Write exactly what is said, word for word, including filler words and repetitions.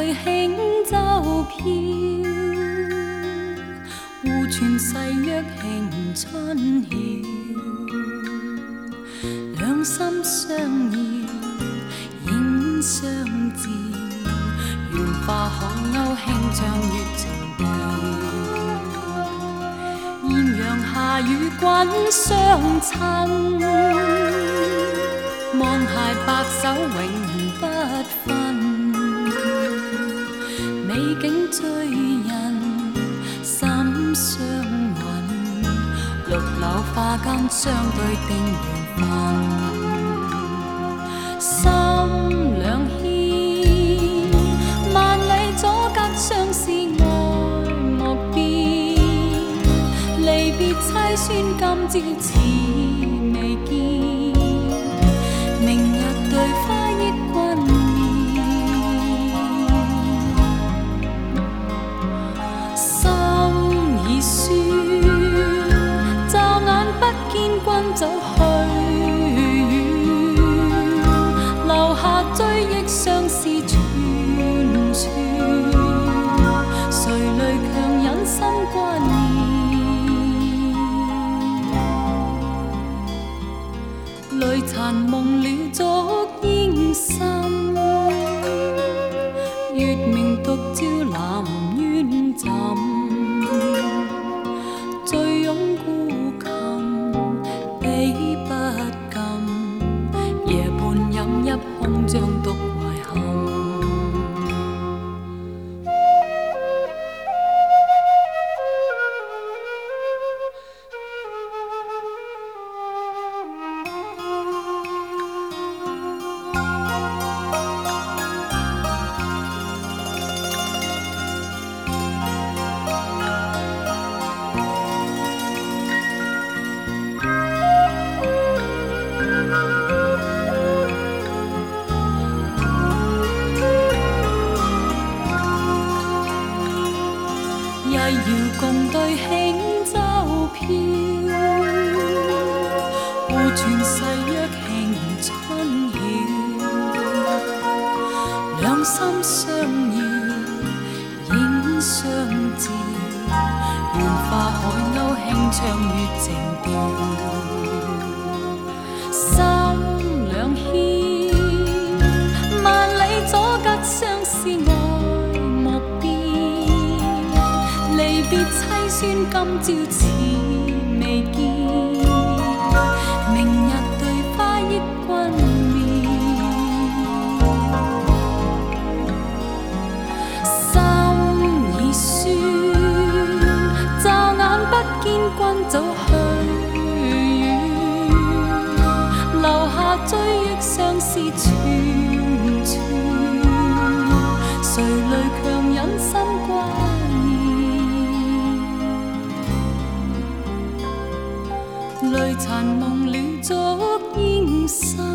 对輕舟飄，互傳誓約慶春曉，兩心相依影相照，緣化海鷗輕唱月情調，豔陽下與君相親，望偕白首永不分，美景醉人心相韻，綠柳花間相對定緣分，心兩牽，萬里阻隔相思愛莫變，離別凄酸今朝似未見，明日對花憶君面，心已酸，驟眼不見君走去遠，留下追憶相思串串，誰淚強忍心關念，淚殘夢了燭煙深，月明獨照南園枕，醉擁孤琴比不禁，夜半飲一空將獨懷憾。遙共對輕舟飄，互傳誓約慶春曉，兩心相依影相照，緣化海鷗輕唱月情調，心兩牽，萬里阻隔相思愛莫變，離別凄酸今朝似未見，明日對花憶君面，心已酸，驟眼不見君走去遠，留下追憶相思串串，誰淚強忍心關淚殘夢了燭煙深。